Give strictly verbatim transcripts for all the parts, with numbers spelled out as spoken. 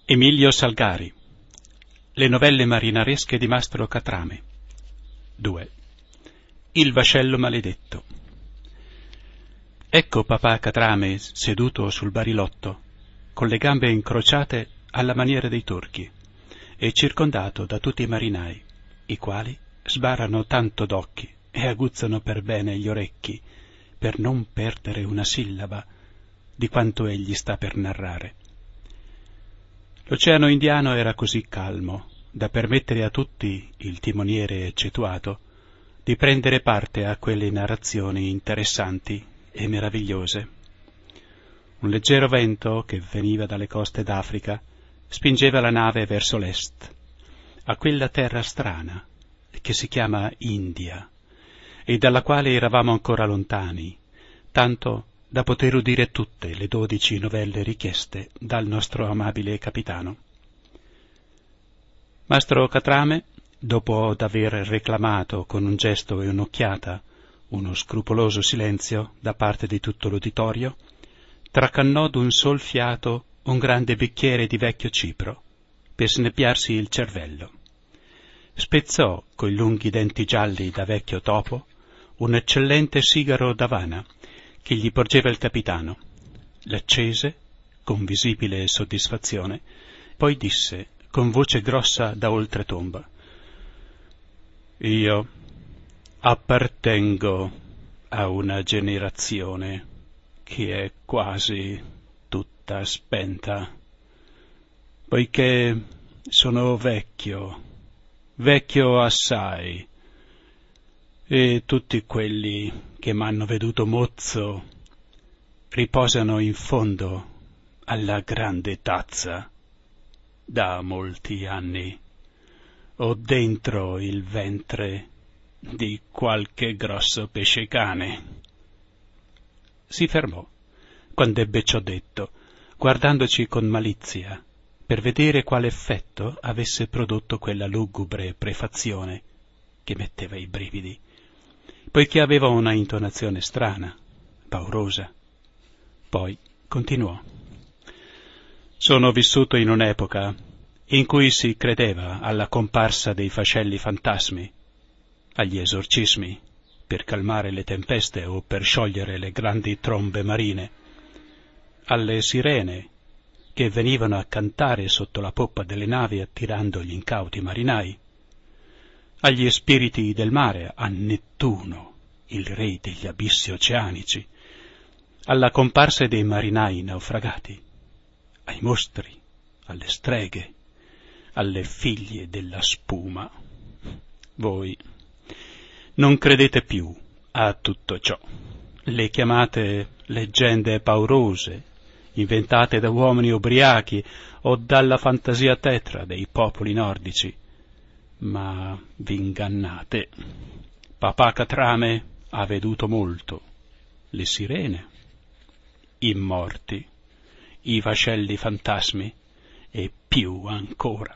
Emilio Salgari. Le novelle marinaresche di Mastro Catrame. due. Il vascello maledetto. Ecco papà Catrame seduto sul barilotto, con le gambe incrociate alla maniera dei turchi, e circondato da tutti i marinai, i quali sbarrano tanto d'occhi e aguzzano per bene gli orecchi, per non perdere una sillaba di quanto egli sta per narrare. L'oceano indiano era così calmo da permettere a tutti, il timoniere eccettuato, di prendere parte a quelle narrazioni interessanti e meravigliose. Un leggero vento che veniva dalle coste d'Africa spingeva la nave verso l'est, a quella terra strana che si chiama India, e dalla quale eravamo ancora lontani, tanto da poter udire tutte le dodici novelle richieste dal nostro amabile capitano. Mastro Catrame, dopo d'aver reclamato con un gesto e un'occhiata uno scrupoloso silenzio da parte di tutto l'uditorio, tracannò d'un sol fiato un grande bicchiere di vecchio cipro per snebbiarsi il cervello. Spezzò coi lunghi denti gialli da vecchio topo un eccellente sigaro d'Havana che gli porgeva il capitano, l'accese con visibile soddisfazione, poi disse con voce grossa da oltretomba: «Io appartengo a una generazione che è quasi tutta spenta, poiché sono vecchio, vecchio assai, e tutti quelli che m'hanno veduto mozzo riposano in fondo alla grande tazza da molti anni, o dentro il ventre di qualche grosso pesce cane». Si fermò quand'ebbe ciò detto, guardandoci con malizia, per vedere quale effetto avesse prodotto quella lugubre prefazione che metteva i brividi, poiché aveva una intonazione strana, paurosa. Poi continuò: «Sono vissuto in un'epoca in cui si credeva alla comparsa dei fascelli fantasmi, agli esorcismi per calmare le tempeste o per sciogliere le grandi trombe marine, alle sirene che venivano a cantare sotto la poppa delle navi attirando gli incauti marinai, agli spiriti del mare, a Nettuno, il re degli abissi oceanici, alla comparsa dei marinai naufragati, ai mostri, alle streghe, alle figlie della spuma. Voi non credete più a tutto ciò. Le chiamate leggende paurose, inventate da uomini ubriachi o dalla fantasia tetra dei popoli nordici, ma v'ingannate. Papà Catrame ha veduto molto: le sirene, i morti, i vascelli fantasmi e più ancora.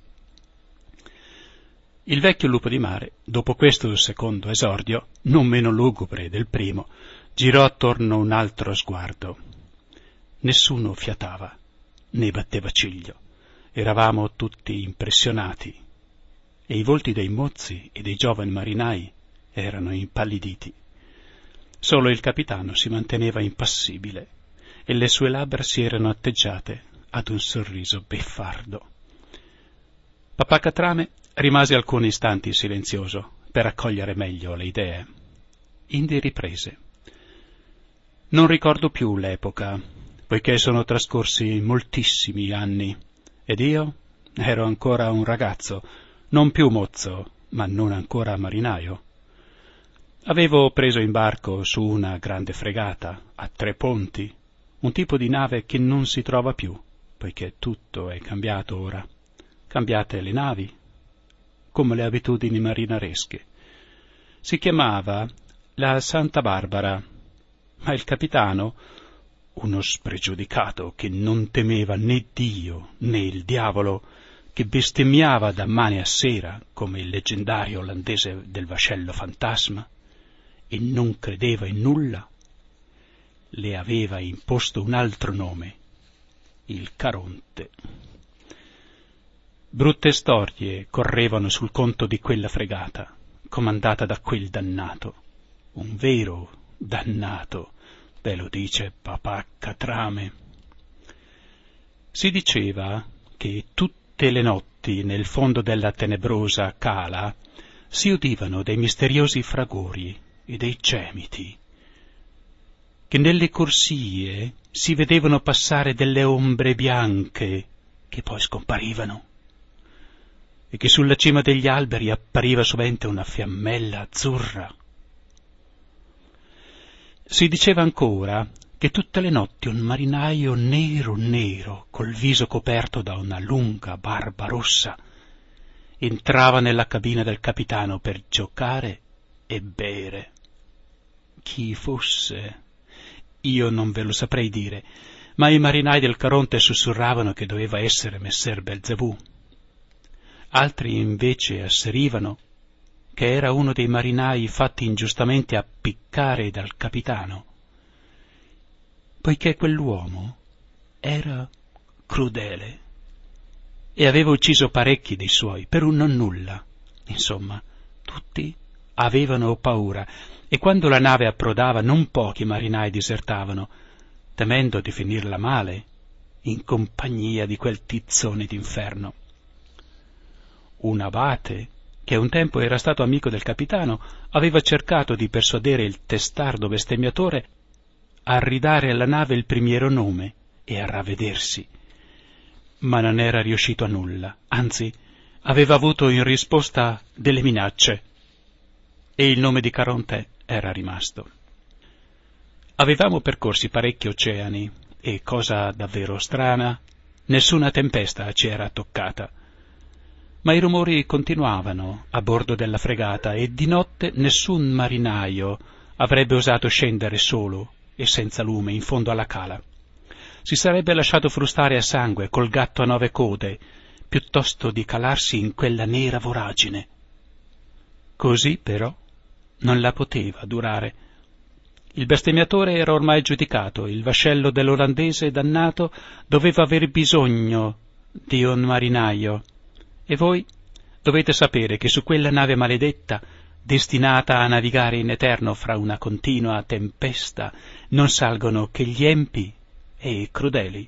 Il vecchio lupo di mare, dopo questo secondo esordio, non meno lugubre del primo, girò attorno un altro sguardo. Nessuno fiatava, né batteva ciglio. Eravamo tutti impressionati, e i volti dei mozzi e dei giovani marinai erano impalliditi. Solo il capitano si manteneva impassibile, e le sue labbra si erano atteggiate ad un sorriso beffardo. Papà Catrame rimase alcuni istanti silenzioso per accogliere meglio le idee. Indi riprese: «Non ricordo più l'epoca, poiché sono trascorsi moltissimi anni, ed io ero ancora un ragazzo, non più mozzo, ma non ancora marinaio. Avevo preso in barco su una grande fregata, a tre ponti, un tipo di nave che non si trova più, poiché tutto è cambiato ora. Cambiate le navi, come le abitudini marinaresche. Si chiamava la Santa Barbara, ma il capitano, uno spregiudicato che non temeva né Dio né il diavolo, che bestemmiava da mane a sera come il leggendario olandese del vascello fantasma, e non credeva in nulla, le aveva imposto un altro nome, il Caronte. Brutte storie correvano sul conto di quella fregata, comandata da quel dannato. Un vero dannato, ve lo dice papà Catrame. Si diceva che tutte le notti nel fondo della tenebrosa cala si udivano dei misteriosi fragori e dei gemiti, che nelle corsie si vedevano passare delle ombre bianche che poi scomparivano, e che sulla cima degli alberi appariva sovente una fiammella azzurra. Si diceva ancora che tutte le notti un marinaio nero nero, col viso coperto da una lunga barba rossa, entrava nella cabina del capitano per giocare e bere. Chi fosse, io non ve lo saprei dire, ma i marinai del Caronte sussurravano che doveva essere messer Belzebù. Altri invece asserivano che era uno dei marinai fatti ingiustamente appiccare dal capitano, poiché quell'uomo era crudele e aveva ucciso parecchi dei suoi per un nonnulla. Insomma, tutti avevano paura, e quando la nave approdava non pochi marinai disertavano, temendo di finirla male in compagnia di quel tizzone d'inferno. Un abate, che un tempo era stato amico del capitano, aveva cercato di persuadere il testardo bestemmiatore a ridare alla nave il primiero nome e a ravvedersi, ma non era riuscito a nulla, anzi aveva avuto in risposta delle minacce, e il nome di Caronte era rimasto. Avevamo percorsi parecchi oceani e, cosa davvero strana, nessuna tempesta ci era toccata. Ma i rumori continuavano a bordo della fregata e di notte nessun marinaio avrebbe osato scendere solo e senza lume in fondo alla cala. Si sarebbe lasciato frustare a sangue col gatto a nove code, piuttosto di calarsi in quella nera voragine. Così, però, non la poteva durare. Il bestemmiatore era ormai giudicato, il vascello dell'olandese dannato doveva aver bisogno di un marinaio. E voi dovete sapere che su quella nave maledetta, destinata a navigare in eterno fra una continua tempesta, non salgono che gli empi e i crudeli.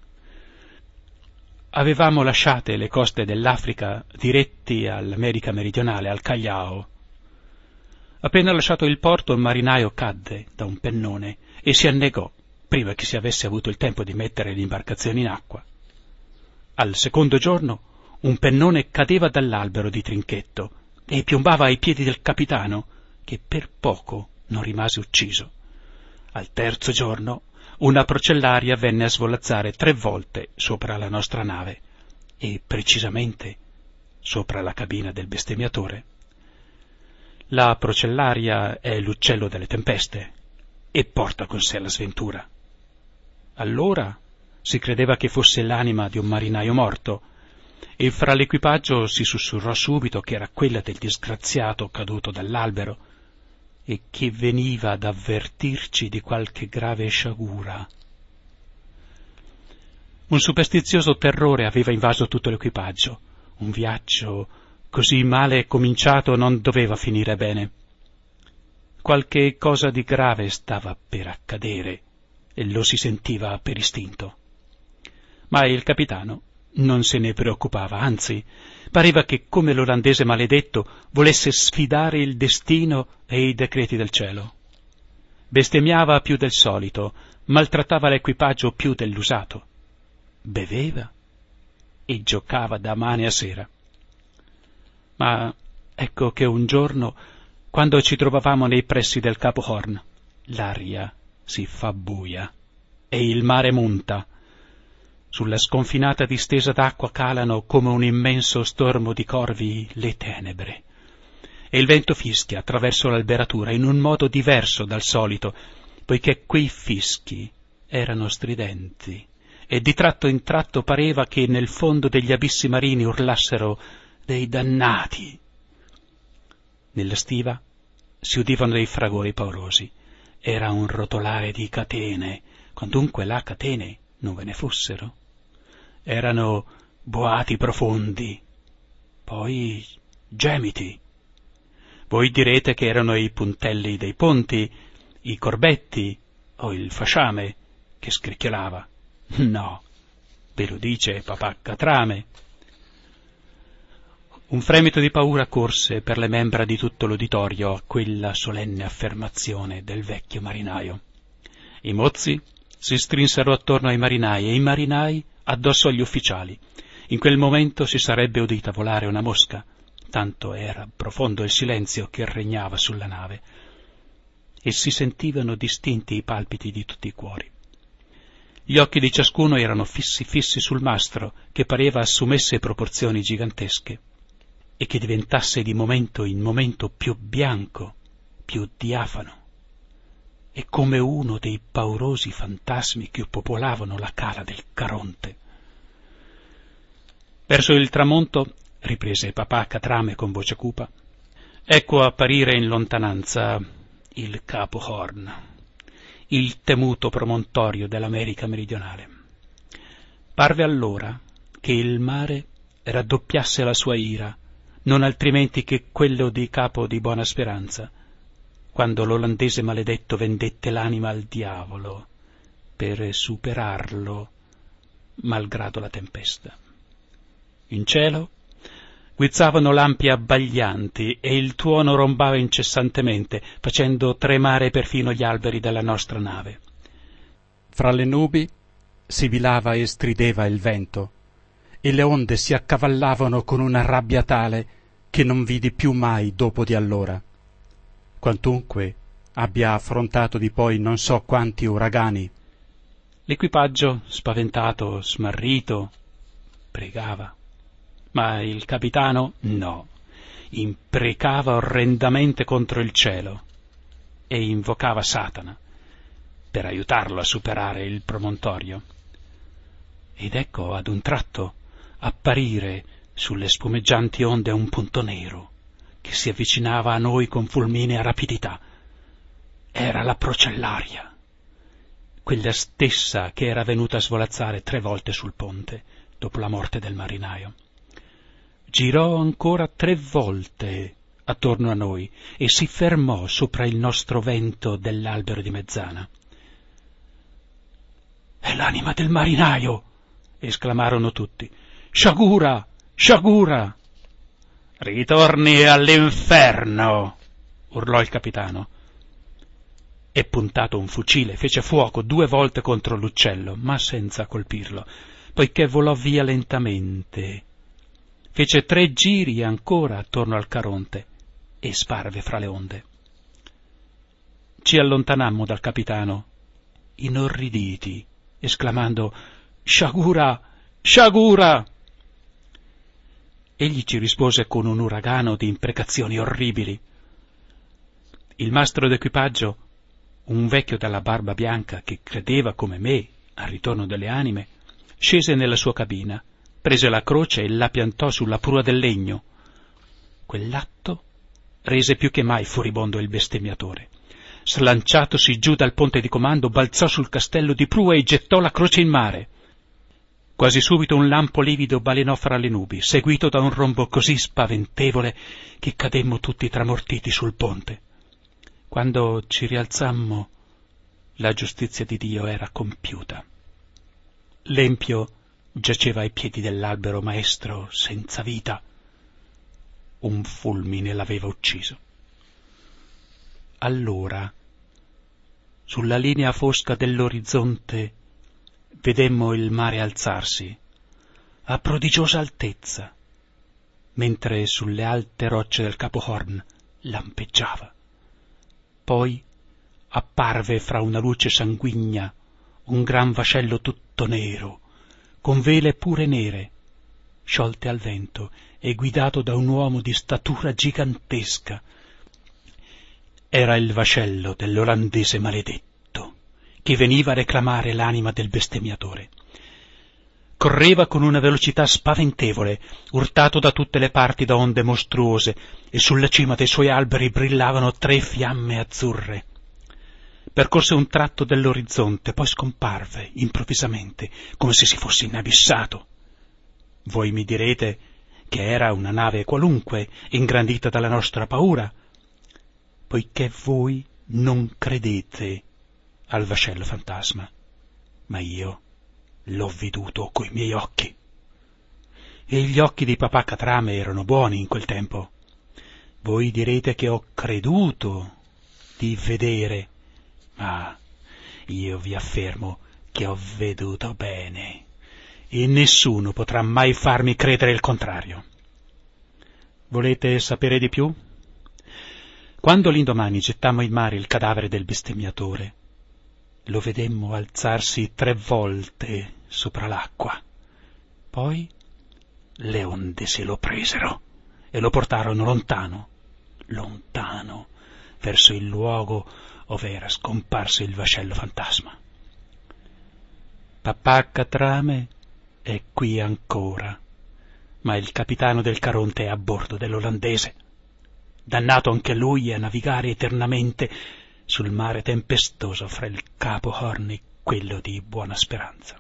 Avevamo lasciate le coste dell'Africa diretti all'America meridionale, al Callao. Appena lasciato il porto, il marinaio cadde da un pennone e si annegò prima che si avesse avuto il tempo di mettere l'imbarcazione in acqua. Al secondo giorno un pennone cadeva dall'albero di Trinchetto e piombava ai piedi del capitano, che per poco non rimase ucciso. Al terzo giorno una procellaria venne a svolazzare tre volte sopra la nostra nave, e precisamente sopra la cabina del bestemmiatore. La procellaria è l'uccello delle tempeste e porta con sé la sventura. Allora si credeva che fosse l'anima di un marinaio morto, e fra l'equipaggio si sussurrò subito che era quella del disgraziato caduto dall'albero e che veniva ad avvertirci di qualche grave sciagura. Un superstizioso terrore aveva invaso tutto l'equipaggio. Un viaggio così male cominciato non doveva finire bene. Qualche cosa di grave stava per accadere e lo si sentiva per istinto. Ma il capitano non se ne preoccupava, anzi, pareva che, come l'olandese maledetto, volesse sfidare il destino e i decreti del cielo. Bestemmiava più del solito, maltrattava l'equipaggio più dell'usato, beveva e giocava da mane a sera. Ma ecco che un giorno, quando ci trovavamo nei pressi del Capo Horn, l'aria si fa buia e il mare monta. Sulla sconfinata distesa d'acqua calano come un immenso stormo di corvi le tenebre, e il vento fischia attraverso l'alberatura in un modo diverso dal solito, poiché quei fischi erano stridenti, e di tratto in tratto pareva che nel fondo degli abissi marini urlassero dei dannati. Nella stiva si udivano dei fragori paurosi. Era un rotolare di catene, quandunque là catene non ve ne fossero. Erano boati profondi, poi gemiti. Voi direte che erano i puntelli dei ponti, i corbetti o il fasciame che scricchiolava. No, ve lo dice papà Catrame. Un fremito di paura corse per le membra di tutto l'uditorio a quella solenne affermazione del vecchio marinaio. I mozzi si strinsero attorno ai marinai e i marinai addosso agli ufficiali. In quel momento si sarebbe udita volare una mosca, tanto era profondo il silenzio che regnava sulla nave, e si sentivano distinti i palpiti di tutti i cuori. Gli occhi di ciascuno erano fissi fissi sul mastro, che pareva assumesse proporzioni gigantesche, e che diventasse di momento in momento più bianco, più diafano, e come uno dei paurosi fantasmi che popolavano la cala del Caronte. Verso il tramonto, riprese papà Catrame con voce cupa, ecco apparire in lontananza il Capo Horn, il temuto promontorio dell'America meridionale. Parve allora che il mare raddoppiasse la sua ira, non altrimenti che quello di Capo di Buona Speranza, quando l'olandese maledetto vendette l'anima al diavolo per superarlo malgrado la tempesta. In cielo guizzavano lampi abbaglianti e il tuono rombava incessantemente, facendo tremare perfino gli alberi della nostra nave. Fra le nubi sibilava e strideva il vento, e le onde si accavallavano con una rabbia tale che non vidi più mai dopo di allora. Quantunque abbia affrontato di poi non so quanti uragani. L'equipaggio, spaventato, smarrito, pregava. Ma il capitano no, imprecava orrendamente contro il cielo e invocava Satana per aiutarlo a superare il promontorio. Ed ecco ad un tratto apparire sulle spumeggianti onde un punto nero che si avvicinava a noi con fulminea rapidità. Era la Procellaria, quella stessa che era venuta a svolazzare tre volte sul ponte dopo la morte del marinaio. Girò ancora tre volte attorno a noi e si fermò sopra il nostro vento dell'albero di mezzana. «È l'anima del marinaio!» esclamarono tutti. «Sciagura! Sciagura!» «Ritorni all'inferno!» urlò il capitano. E puntato un fucile fece fuoco due volte contro l'uccello, ma senza colpirlo, poiché volò via lentamente. Fece tre giri ancora attorno al Caronte e sparve fra le onde. Ci allontanammo dal capitano, inorriditi, esclamando «Sciagura! Sciagura!» Egli ci rispose con un uragano di imprecazioni orribili. Il mastro d'equipaggio, un vecchio dalla barba bianca che credeva come me al ritorno delle anime, scese nella sua cabina, prese la croce e la piantò sulla prua del legno. Quell'atto rese più che mai furibondo il bestemmiatore. Slanciatosi giù dal ponte di comando, balzò sul castello di prua e gettò la croce in mare. Quasi subito un lampo livido balenò fra le nubi, seguito da un rombo così spaventevole che cademmo tutti tramortiti sul ponte. Quando ci rialzammo, la giustizia di Dio era compiuta. L'empio giaceva ai piedi dell'albero maestro senza vita. Un fulmine l'aveva ucciso. Allora, sulla linea fosca dell'orizzonte, vedemmo il mare alzarsi a prodigiosa altezza, mentre sulle alte rocce del Capo Horn lampeggiava. Poi apparve fra una luce sanguigna un gran vascello tutto nero, con vele pure nere, sciolte al vento e guidato da un uomo di statura gigantesca. Era il vascello dell'olandese maledetto, che veniva a reclamare l'anima del bestemmiatore. Correva con una velocità spaventevole, urtato da tutte le parti da onde mostruose, e sulla cima dei suoi alberi brillavano tre fiamme azzurre. Percorse un tratto dell'orizzonte, poi scomparve improvvisamente, come se si fosse inabissato. Voi mi direte che era una nave qualunque, ingrandita dalla nostra paura, poiché voi non credete al vascello fantasma, ma io l'ho veduto coi miei occhi. E gli occhi di papà Catrame erano buoni in quel tempo. Voi direte che ho creduto di vedere, ma io vi affermo che ho veduto bene, e nessuno potrà mai farmi credere il contrario. Volete sapere di più? Quando l'indomani gettammo in mare il cadavere del bestemmiatore, lo vedemmo alzarsi tre volte sopra l'acqua. Poi le onde se lo presero e lo portarono lontano, lontano, verso il luogo ove era scomparso il vascello fantasma. Papà Catrame è qui ancora, ma il capitano del Caronte è a bordo dell'Olandese, dannato anche lui a navigare eternamente sul mare tempestoso fra il Capo Horn e quello di Buona Speranza.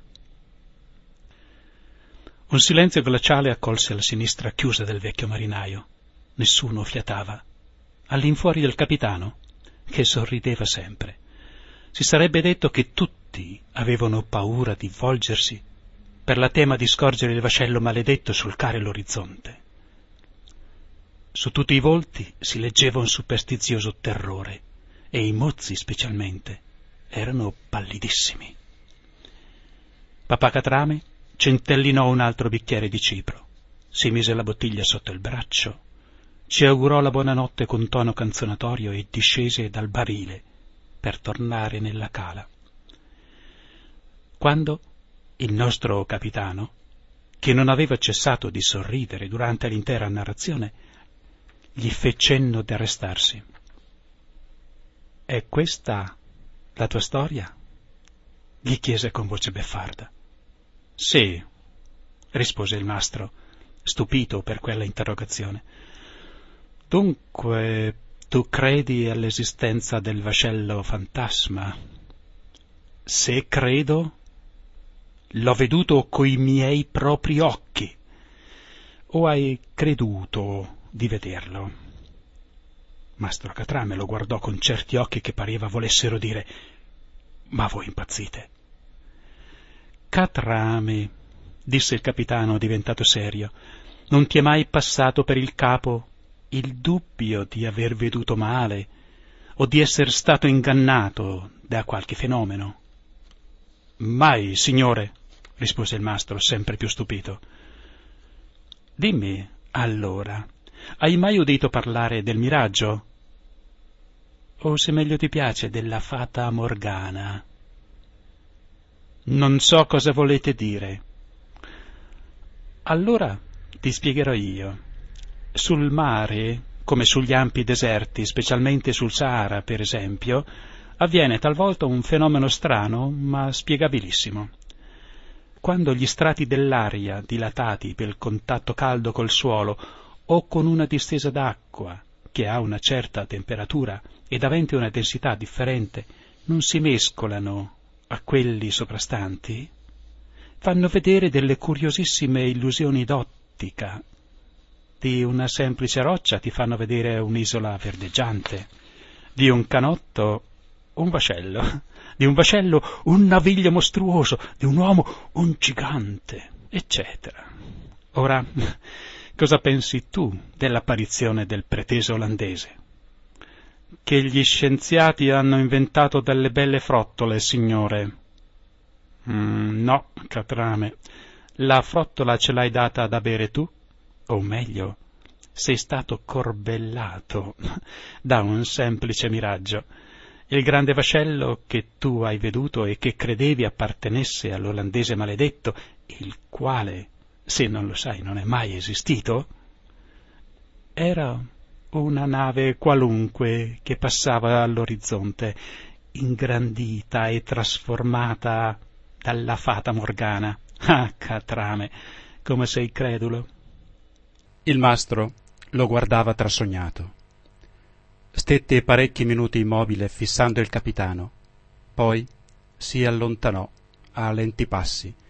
Un silenzio glaciale accolse la sinistra chiusa del vecchio marinaio. Nessuno fiatava. All'infuori del capitano, che sorrideva sempre, si sarebbe detto che tutti avevano paura di volgersi per la tema di scorgere il vascello maledetto solcare l'orizzonte. Su tutti i volti si leggeva un superstizioso terrore, e i mozzi specialmente erano pallidissimi. Papà Catrame centellinò un altro bicchiere di cipro, si mise la bottiglia sotto il braccio, ci augurò la buonanotte con tono canzonatorio e discese dal barile per tornare nella cala. Quando il nostro capitano, che non aveva cessato di sorridere durante l'intera narrazione, gli fe cenno di arrestarsi. «È questa la tua storia?» gli chiese con voce beffarda. «Sì», rispose il mastro, stupito per quella interrogazione. «Dunque tu credi all'esistenza del vascello fantasma?» «Se credo, l'ho veduto coi miei propri occhi. O hai creduto di vederlo?» Mastro Catrame lo guardò con certi occhi che pareva volessero dire: «Ma voi impazzite!» «Catrame», disse il capitano diventato serio, «non ti è mai passato per il capo il dubbio di aver veduto male o di essere stato ingannato da qualche fenomeno?» «Mai, signore», rispose il mastro, sempre più stupito. «Dimmi, allora, hai mai udito parlare del miraggio? O, se meglio ti piace, della fata Morgana?» «Non so cosa volete dire». «Allora ti spiegherò io. Sul mare, come sugli ampi deserti, specialmente sul Sahara, per esempio, avviene talvolta un fenomeno strano, ma spiegabilissimo. Quando gli strati dell'aria, dilatati per il contatto caldo col suolo, o con una distesa d'acqua che ha una certa temperatura ed avente una densità differente, non si mescolano a quelli soprastanti, fanno vedere delle curiosissime illusioni d'ottica. Di una semplice roccia ti fanno vedere un'isola verdeggiante, di un canotto un vascello, di un vascello un naviglio mostruoso, di un uomo un gigante, eccetera. Ora, cosa pensi tu dell'apparizione del preteso olandese? Che gli scienziati hanno inventato delle belle frottole, signore. Mm, no, Catrame, la frottola ce l'hai data da bere tu, o meglio, sei stato corbellato da un semplice miraggio. Il grande vascello che tu hai veduto e che credevi appartenesse all'olandese maledetto, il quale, se non lo sai, non è mai esistito, era una nave qualunque che passava all'orizzonte, ingrandita e trasformata dalla fata Morgana. Ah, Catrame, come sei credulo!» Il mastro lo guardava trasognato. Stette parecchi minuti immobile fissando il capitano, poi si allontanò a lenti passi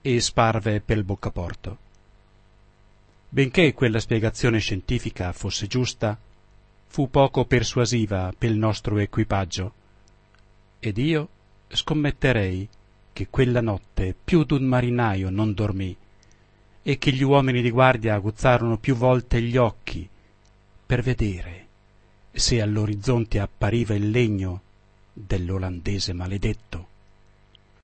e sparve pel boccaporto. Benché quella spiegazione scientifica fosse giusta, fu poco persuasiva pel nostro equipaggio, ed io scommetterei che quella notte più d'un marinaio non dormì, e che gli uomini di guardia aguzzarono più volte gli occhi per vedere se all'orizzonte appariva il legno dell'olandese maledetto.